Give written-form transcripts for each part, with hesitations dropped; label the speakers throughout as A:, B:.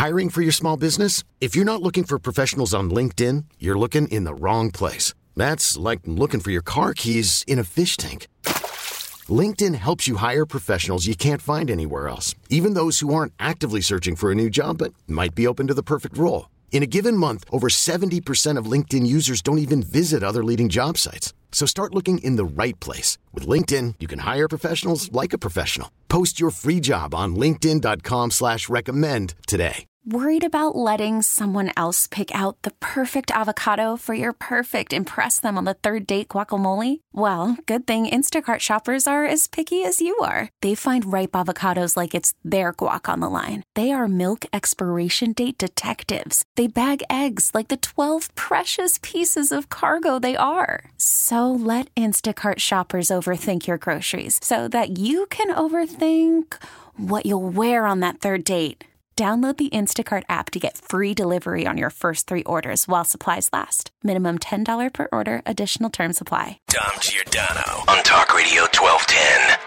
A: Hiring for your small business? If you're not looking for professionals on LinkedIn, you're looking in the wrong place. That's like looking for your car keys in a fish tank. LinkedIn helps you hire professionals you can't find anywhere else, even those who aren't actively searching for a new job but might be open to the perfect role. In a given month, over 70% of LinkedIn users don't even visit other leading job sites. So start looking in the right place. With LinkedIn, you can hire professionals like a professional. Post your free job on linkedin.com/recommend today.
B: Worried about letting someone else pick out the perfect avocado for your perfect impress them on the third date guacamole? Well, good thing Instacart shoppers are as picky as you are. They find ripe avocados like it's their guac on the line. They are milk expiration date detectives. They bag eggs like the 12 precious pieces of cargo they are. So let Instacart shoppers overthink your groceries so that you can overthink what you'll wear on that third date. Download the Instacart app to get free delivery on your first 3 orders while supplies last. Minimum $10 per order. Additional terms apply.
C: Dom Giordano on Talk Radio 1210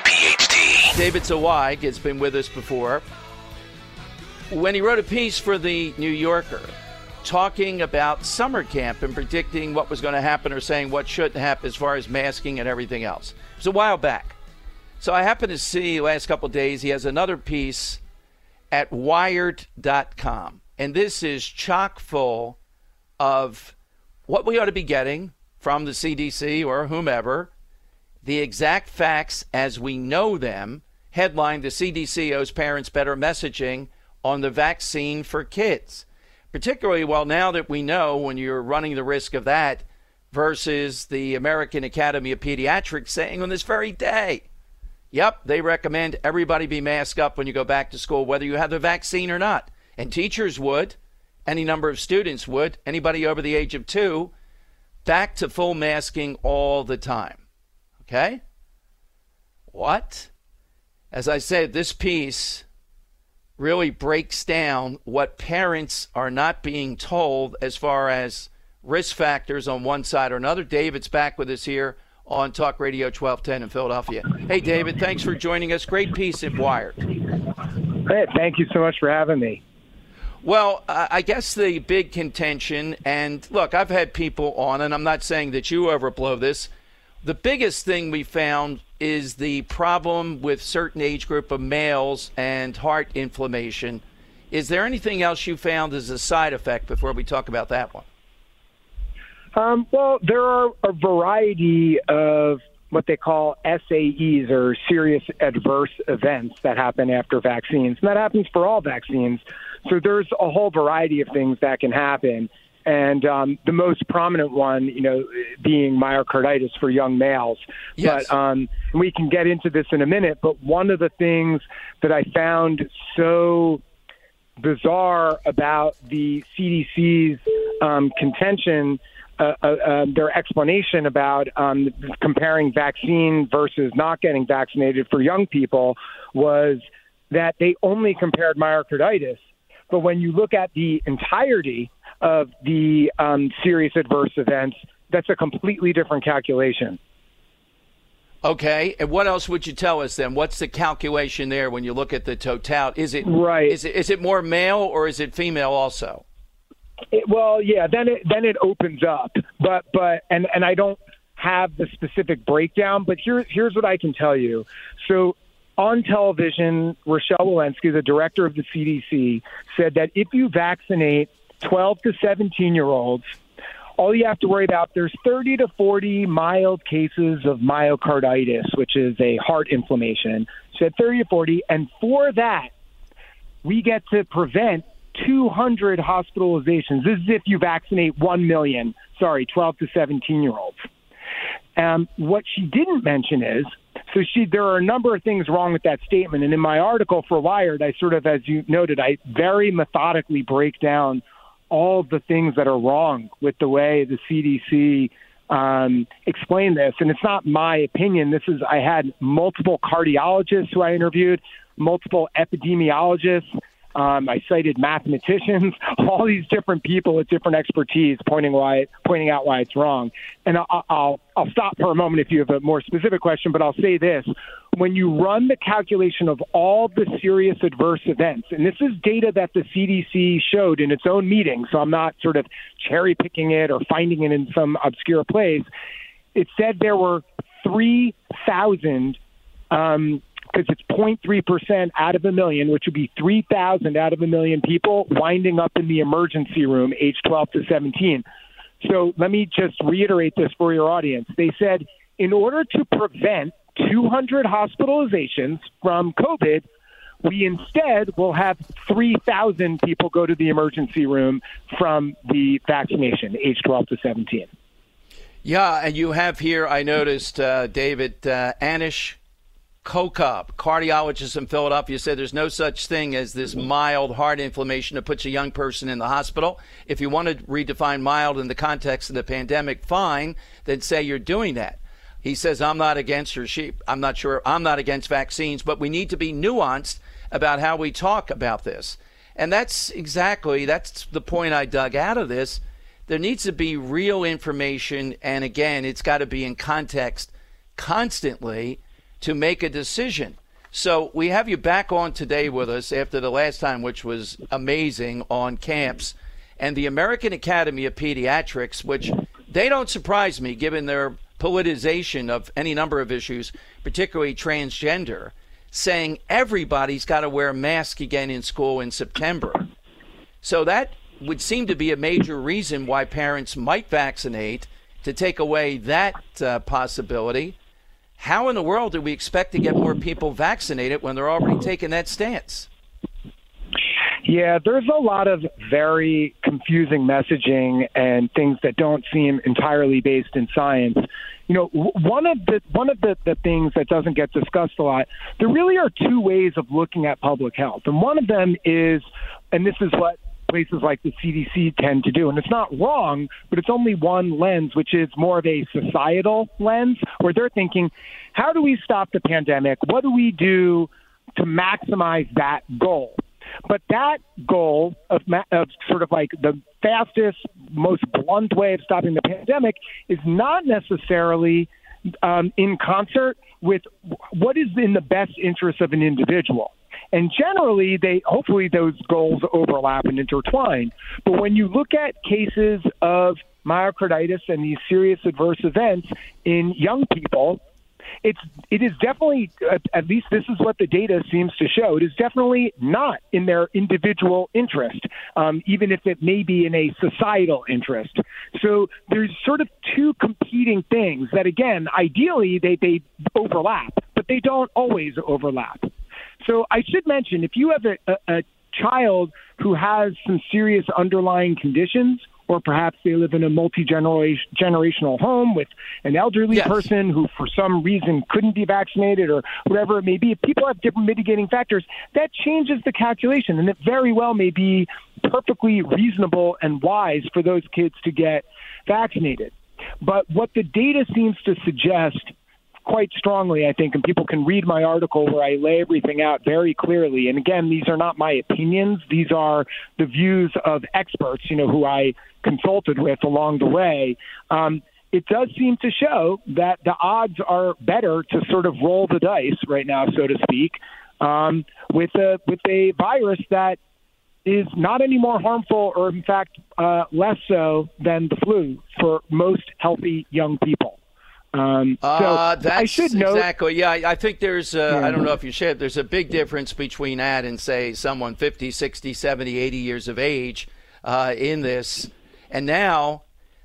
C: WPHT.
D: David Zawag has been with us before. When he wrote a piece for the New Yorker talking about summer camp and predicting what was going to happen or saying what shouldn't happen as far as masking and everything else. It was a while back. So I happened to see the last couple of days he has another piece at Wired.com. And this is chock full of what we ought to be getting from the CDC or whomever, the exact facts as we know them. Headline, the CDC owes parents better messaging on the vaccine for kids. Particularly, well, now that we know when you're running the risk of that versus the American Academy of Pediatrics saying on this very day, yep, they recommend everybody be masked up when you go back to school, whether you have the vaccine or not. And teachers would, any number of students would, anybody over the age of 2, back to full masking all the time. Okay? What? As I said, this piece really breaks down what parents are not being told as far as risk factors on one side or another. David's back with us here on Talk Radio 1210 in Philadelphia. Hey, David, thanks for joining us. Great piece at Wired.
E: Hey, thank you so much for having me.
D: Well, I guess the big contention, and look, I've had people on, and I'm not saying that you overblow this. The biggest thing we found is the problem with certain age group of males and heart inflammation. Is there anything else you found as a side effect before we talk about that one?
E: Well, there are a variety of what they call SAEs, or serious adverse events, that happen after vaccines. And that happens for all vaccines. So there's a whole variety of things that can happen. And the most prominent one, being myocarditis for young males.
D: Yes.
E: But we can get into this in a minute. But one of the things that I found so bizarre about the CDC's contention, their explanation about comparing vaccine versus not getting vaccinated for young people, was that they only compared myocarditis. But when you look at the entirety of the serious adverse events, that's a completely different calculation.
D: Okay, and what else would you tell us then? What's the calculation there when you look at the totality? Is it
E: right?
D: Is it more male or is it female also?
E: Well, yeah, then it opens up, but I don't have the specific breakdown, but here's what I can tell you. So on television, Rochelle Walensky, the director of the CDC, said that if you vaccinate 12 to 17-year-olds, all you have to worry about, there's 30 to 40 mild cases of myocarditis, which is a heart inflammation. She said 30 to 40, and for that, we get to prevent 200 hospitalizations. This is if you vaccinate 12 to 17-year-olds. What she didn't mention is, there are a number of things wrong with that statement. And in my article for Wired, I sort of, as you noted, I very methodically break down all of the things that are wrong with the way the CDC explained this. And it's not my opinion. I had multiple cardiologists who I interviewed, multiple epidemiologists, I cited mathematicians, all these different people with different expertise pointing out why it's wrong. And I'll stop for a moment if you have a more specific question, but I'll say this. When you run the calculation of all the serious adverse events, and this is data that the CDC showed in its own meeting, so I'm not sort of cherry picking it or finding it in some obscure place, it said there were 3,000, because it's 0.3% out of a million, which would be 3,000 out of a million people winding up in the emergency room, age 12 to 17. So let me just reiterate this for your audience. They said in order to prevent 200 hospitalizations from COVID, we instead will have 3,000 people go to the emergency room from the vaccination, age 12 to 17.
D: Yeah, and you have here, I noticed, David, Anish Kokab, cardiologist in Philadelphia, said there's no such thing as this mild heart inflammation that puts a young person in the hospital. If you want to redefine mild in the context of the pandemic, fine, then say you're doing that. He says, I'm not against I'm not against vaccines, but we need to be nuanced about how we talk about this. And that's the point I dug out of this. There needs to be real information, and again, it's got to be in context constantly to make a decision. So we have you back on today with us after the last time, which was amazing, on camps. And the American Academy of Pediatrics, which they don't surprise me given their politicization of any number of issues, particularly transgender, saying everybody's got to wear a mask again in school in September. So that would seem to be a major reason why parents might vaccinate, to take away that possibility. How in the world do we expect to get more people vaccinated when they're already taking that stance?
E: Yeah, there's a lot of very confusing messaging and things that don't seem entirely based in science. You know, one of the things that doesn't get discussed a lot, there really are two ways of looking at public health. And one of them is, and this is what places like the CDC tend to do, and it's not wrong, but it's only one lens, which is more of a societal lens, where they're thinking, how do we stop the pandemic? What do we do to maximize that goal? But that goal of sort of like the fastest, most blunt way of stopping the pandemic is not necessarily in concert with what is in the best interest of an individual. And generally, hopefully those goals overlap and intertwine. But when you look at cases of myocarditis and these serious adverse events in young people, it is definitely, at least this is what the data seems to show, it is definitely not in their individual interest, even if it may be in a societal interest. So there's sort of two competing things that, again, ideally they overlap, but they don't always overlap. So I should mention, if you have a child who has some serious underlying conditions, or perhaps they live in a multi-generational home with an elderly person who for some reason couldn't be vaccinated or whatever it may be, if people have different mitigating factors, that changes the calculation. And it very well may be perfectly reasonable and wise for those kids to get vaccinated. But what the data seems to suggest quite strongly, I think, and people can read my article where I lay everything out very clearly. And again, these are not my opinions. These are the views of experts, who I consulted with along the way. It does seem to show that the odds are better to sort of roll the dice right now, so to speak, with a virus that is not any more harmful, or in fact, less so than the flu for most healthy young people.
D: That's
E: I should note,
D: exactly. Yeah, I think there's, I don't know if you shared, there's a big difference between that and, say, someone 50, 60, 70, 80 years of age in this. And now,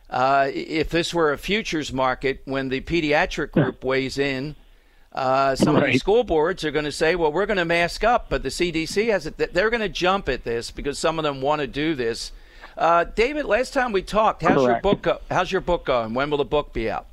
D: if this were a futures market, when the pediatric group weighs in, some of the school boards are going to say, well, we're going to mask up, but the CDC has it. They're going to jump at this because some of them want to do this. David, last time we talked, how's your book going? When will the book be out?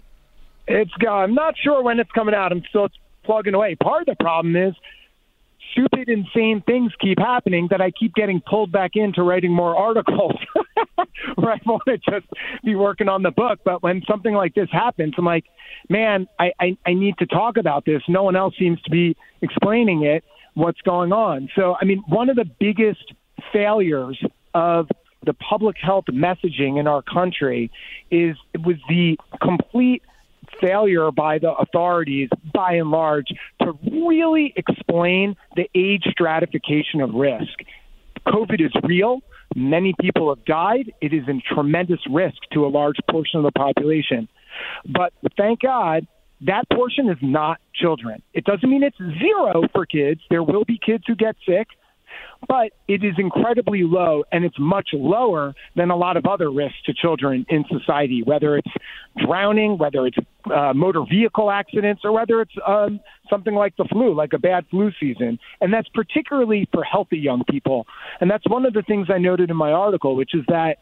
E: I'm not sure when it's coming out. I'm still plugging away. Part of the problem is stupid, insane things keep happening that I keep getting pulled back into writing more articles where I want to just be working on the book. But when something like this happens, I'm like, man, I need to talk about this. No one else seems to be explaining it. what's going on. So, I mean, one of the biggest failures of the public health messaging in our country was the complete failure by the authorities, by and large, to really explain the age stratification of risk. COVID is real. Many people have died. It is in tremendous risk to a large portion of the population. But thank God, that portion is not children. It doesn't mean it's zero for kids. There will be kids who get sick, but it is incredibly low, and it's much lower than a lot of other risks to children in society, whether it's drowning, whether it's motor vehicle accidents, or whether it's something like the flu, like a bad flu season. And that's particularly for healthy young people. And that's one of the things I noted in my article, which is that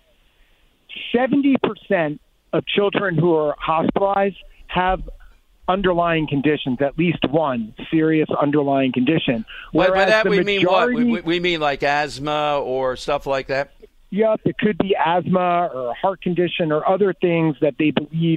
E: 70% of children who are hospitalized have underlying conditions, at least one serious underlying condition.
D: By that we mean what? We mean like asthma or stuff like that?
E: Yep, it could be asthma or a heart condition or other things that they believe,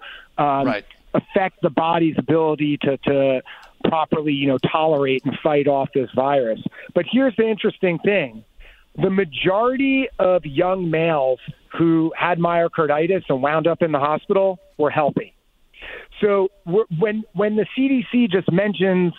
E: affect the body's ability to properly, tolerate and fight off this virus. But here's the interesting thing. The majority of young males who had myocarditis and wound up in the hospital were healthy. So when the CDC just mentions,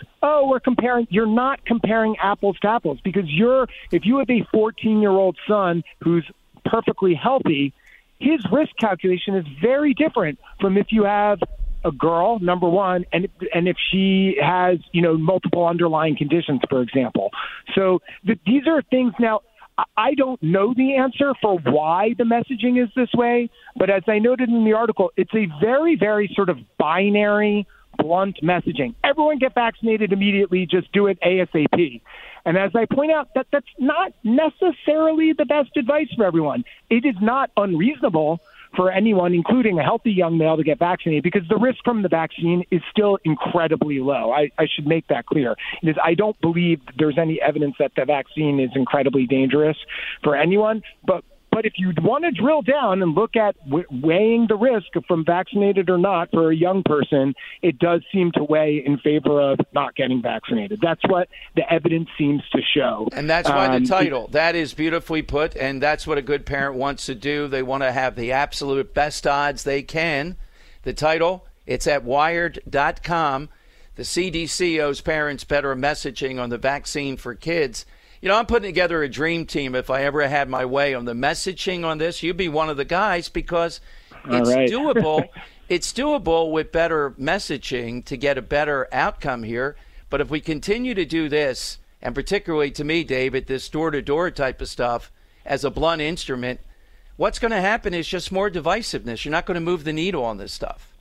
E: you're not comparing apples to apples, because if you have a 14-year-old son who's perfectly healthy, his risk calculation is very different from if you have a girl, number one, and if she has, multiple underlying conditions, for example. So these are things now. I don't know the answer for why the messaging is this way, but as I noted in the article, it's a very, very sort of binary, blunt messaging. Everyone get vaccinated immediately, just do it ASAP. And as I point out, that's not necessarily the best advice for everyone. It is not unreasonable for anyone, including a healthy young male, to get vaccinated, because the risk from the vaccine is still incredibly low. I should make that clear. I don't believe there's any evidence that the vaccine is incredibly dangerous for anyone, but if you want to drill down and look at weighing the risk from vaccinated or not for a young person, it does seem to weigh in favor of not getting vaccinated. That's what the evidence seems to show.
D: And that's why the title, that is beautifully put, and that's what a good parent wants to do. They want to have the absolute best odds they can. The title, it's at Wired.com. The CDC owes parents better messaging on the vaccine for kids. I'm putting together a dream team if I ever had my way on the messaging on this. You'd be one of the guys, because it's doable. It's doable with better messaging to get a better outcome here. But if we continue to do this, and particularly to me, David, this door-to-door type of stuff as a blunt instrument, what's going to happen is just more divisiveness. You're not going to move the needle on this stuff.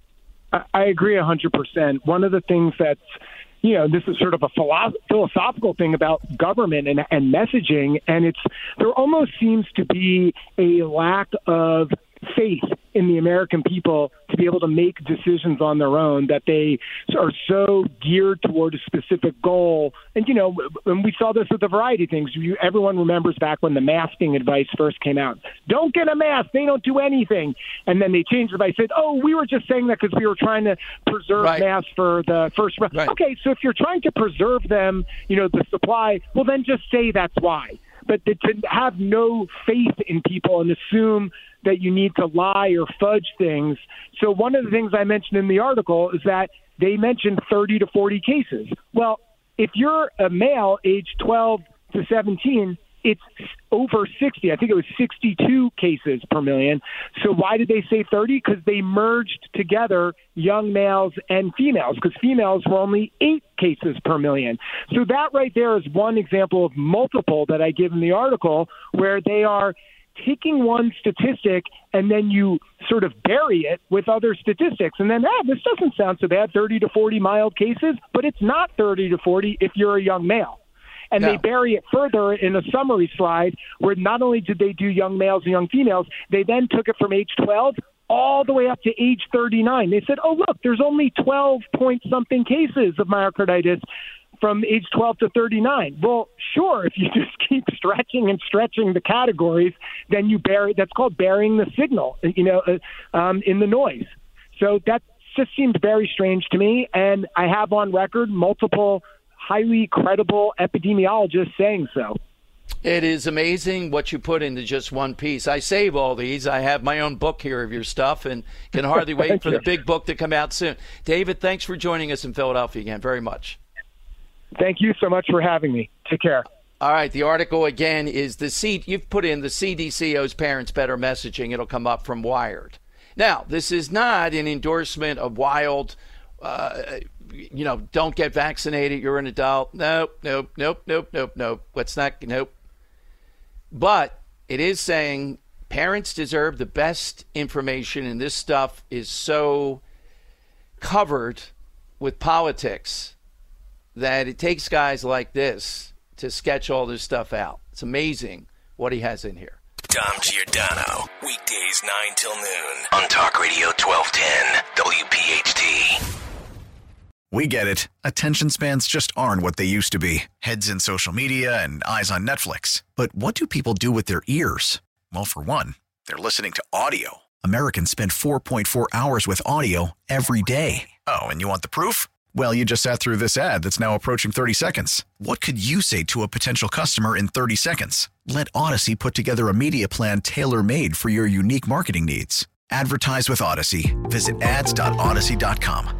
E: I agree 100%. One of the things that's this is sort of a philosophical thing about government and messaging, and there almost seems to be a lack of faith in the American people to be able to make decisions on their own, that they are so geared toward a specific goal. And, when we saw this with a variety of things, everyone remembers back when the masking advice first came out. Don't get a mask. They don't do anything. And then they changed it by saying, we were just saying that because we were trying to preserve masks for the first round. Right. Okay, so if you're trying to preserve them, the supply, well, then just say that's why. But to have no faith in people and assume that you need to lie or fudge things. So one of the things I mentioned in the article is that they mentioned 30 to 40 cases. Well, if you're a male age 12 to 17, it's over 60. I think it was 62 cases per million. So why did they say 30? Because they merged together young males and females, because females were only 8 cases per million. So that right there is one example of multiple that I give in the article, where they are taking one statistic and then you sort of bury it with other statistics. And then, this doesn't sound so bad, 30 to 40 mild cases, but it's not 30 to 40 if you're a young male. And they bury it further in a summary slide where not only did they do young males and young females, they then took it from age 12 all the way up to age 39. They said, look, there's only 12-point-something cases of myocarditis from age 12 to 39. Well, sure, if you just keep stretching and stretching the categories, then you bury. That's called burying the signal, in the noise. So that just seemed very strange to me. And I have on record multiple highly credible epidemiologists saying so.
D: It is amazing what you put into just one piece. I save all these. I have my own book here of your stuff and can hardly wait for the big book to come out soon. David, thanks for joining us in Philadelphia again very much.
E: Thank you so much for having me. Take care.
D: All right, the article again is you've put in the CDC owes parents better messaging. It'll come up from Wired. Now, this is not an endorsement of wild, don't get vaccinated, you're an adult. Nope. What's that? Nope. But it is saying parents deserve the best information, and this stuff is so covered with politics that it takes guys like this to sketch all this stuff out. It's amazing what he has in here.
C: Dom Giordano, weekdays 9 till noon on Talk Radio 1210 WPHT.
F: We get it. Attention spans just aren't what they used to be. Heads in social media and eyes on Netflix. But what do people do with their ears? Well, for one, they're listening to audio. Americans spend 4.4 hours with audio every day. Oh, and you want the proof? Well, you just sat through this ad that's now approaching 30 seconds. What could you say to a potential customer in 30 seconds? Let Odyssey put together a media plan tailor-made for your unique marketing needs. Advertise with Odyssey. Visit ads.odyssey.com.